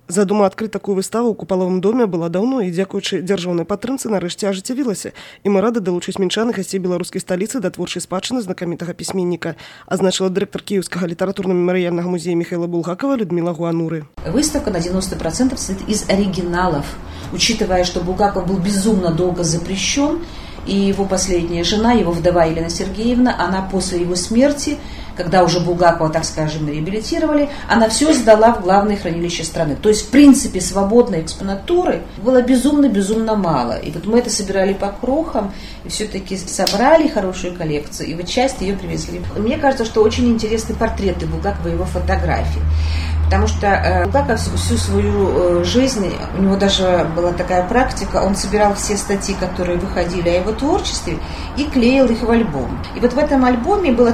Задума адкрыць такую выставу ў купалавым доме была даўно і, дзякуючы дзяржаўнай падтрымцы, нарэшце ажыццявілася. І мы рады далучыць мінчан і гасцей беларускай сталіцы да творчай спадчыны знакамітага пісьменніка, азначыла дырэктар Киевскага літаратурна-мемарыяльнага музея Михаила Булгакова Людмила Гуануры. Выставка на 90% состоит из оригиналов, учитывая, что Булгаков был безумно долго запрещен, и его последняя жена, его вдова Елена Сергеевна, она после его смерти, когда уже Булгакова, так скажем, реабилитировали, она все сдала в главное хранилище страны. То есть, в принципе, свободной экспонатуры было безумно мало. И вот мы это собирали по крохам, и все-таки собрали хорошую коллекцию, и вот часть ее привезли. Мне кажется, что очень интересны портреты Булгакова и его фотографии. Потому что Булгаков всю свою жизнь, у него даже была такая практика, он собирал все статьи, которые выходили о его творчестве, и клеил их в альбом. И вот в этом альбоме было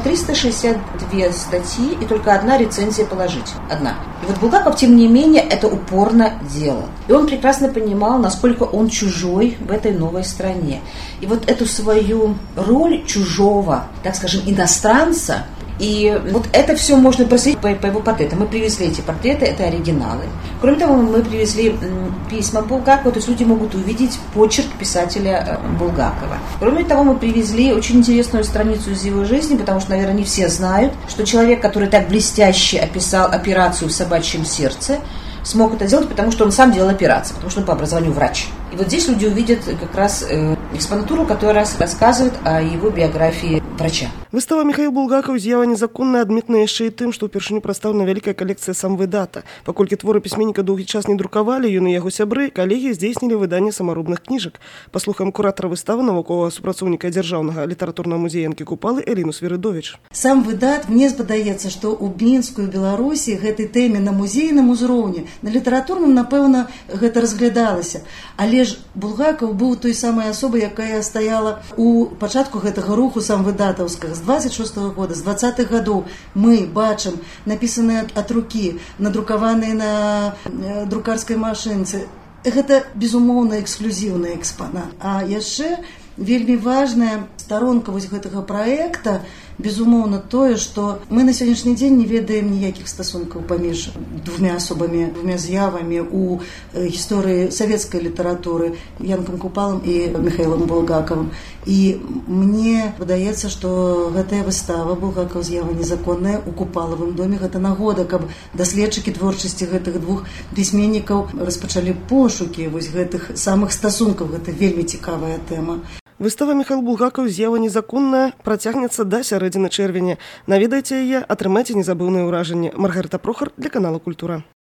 362 статьи, и только одна рецензия положительная. Одна. И вот Булгаков, тем не менее, это упорно делал. И он прекрасно понимал, насколько он чужой в этой новой стране. И вот эту свою роль чужого, так скажем, иностранца, и вот это все можно проследить по его портретам. Мы привезли эти портреты, это оригиналы. Кроме того, мы привезли письма Булгакова, то есть люди могут увидеть почерк писателя Булгакова. Кроме того, мы привезли очень интересную страницу из его жизни, потому что, наверное, не все знают, что человек, который так блестяще описал операцию в собачьем сердце, смог это сделать, потому что он сам делал операцию, потому что он по образованию врач. И вот здесь люди увидят как раз экспонатуру, которая рассказывает о его биографии врача. Выстава Михаил Булгаков з'ява незаконная адметная яшчэ і тым, што ўпершыню прадстаўлена вялікая калекцыя самвыдата. Паколькі творы пісьменніка доўгі час не друкавалі, ён і яго сябры, калегі здзейснілі выданне самаробных кніжак. Паслухаем куратара выставы, навуковага супрацоўніка дзяржаўнага літаратурнага музея Янкі Купалы Эліну Свірыдовіч. Сам выдат, мне здаецца, што ў Мінску і Беларусі гэтай тэме на музейным узроўні, на літаратурным, напэўна, гэта разглядалася. Але ж Булгаков быў той самай асобай, якая стаяла у пачатку гэтага руху самвыдатаўскага. З 26-го года, з 20-х гадоў мы бачым напісаныя ад рукі, надрукаваныя на друкарскай машынцы. Гэта, безумоўна, эксклюзіўны экспанат. А яшчэ вельмі важная старонка вось гэтага праекта, безумоўна, тое, што мы на сённяшні дзень не ведаем ніякіх стасункаў паміж двумя асобамі, двумя з'явамі ў гісторыі савецкай літаратуры Янкам Купалам і Михаилом Булгаковым. І мне падаецца, што гэтая выстава Булгаков з'ява незаконная ў Купалавым доме. Гэта нагода, каб даследчыкі творчасці гэтых двух пісьменнікаў распачалі пошукі вось гэтых самых стасункаў. Гэта вельмі цікавая тэма. Выстава Михаил Булгаков з'ява незаконная працягнецца да сярэдзіны чэрвеня. Наведайце яе, атрымайце незабыўныя ўражанні. Маргарыта Прохар для канала Культура.